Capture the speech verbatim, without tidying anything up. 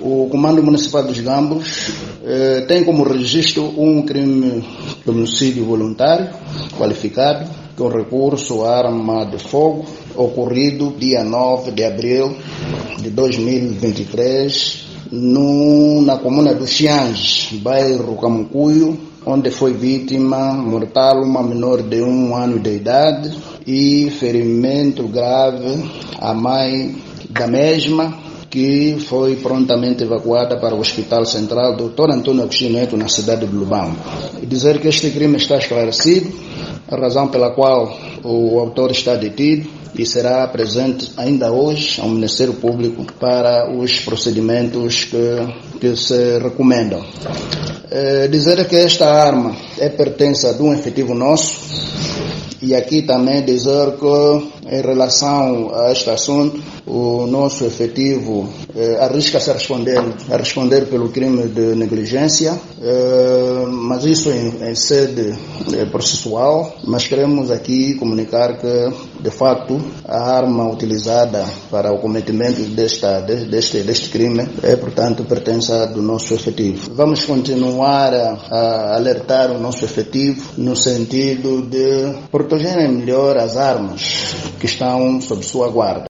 O Comando Municipal dos Gambos eh, tem como registro um crime de homicídio voluntário qualificado com recurso à arma de fogo ocorrido dia nove de abril de dois mil e vinte e três no, na comuna do Xiange, bairro Camucuio, onde foi vítima mortal uma menor de um ano de idade e ferimento grave à mãe da mesma, que foi prontamente evacuada para o Hospital Central doutor Antônio Agostinho Neto, na cidade de Lubango. E dizer que este crime está esclarecido, a razão pela qual o autor está detido e será presente ainda hoje ao Ministério Público para os procedimentos que, que se recomendam. É dizer que esta arma é pertença de um efetivo nosso, e aqui também dizer que, em relação a este assunto, o nosso efetivo eh, arrisca-se a responder, a responder pelo crime de negligência, eh, mas isso em, em sede eh, processual. Mas queremos aqui comunicar que, de facto, a arma utilizada para o cometimento desta, deste, deste crime é, portanto, pertença do nosso efetivo. Vamos continuar a, a alertar o nosso efetivo no sentido de protegerem melhor as armas que estão sob sua guarda.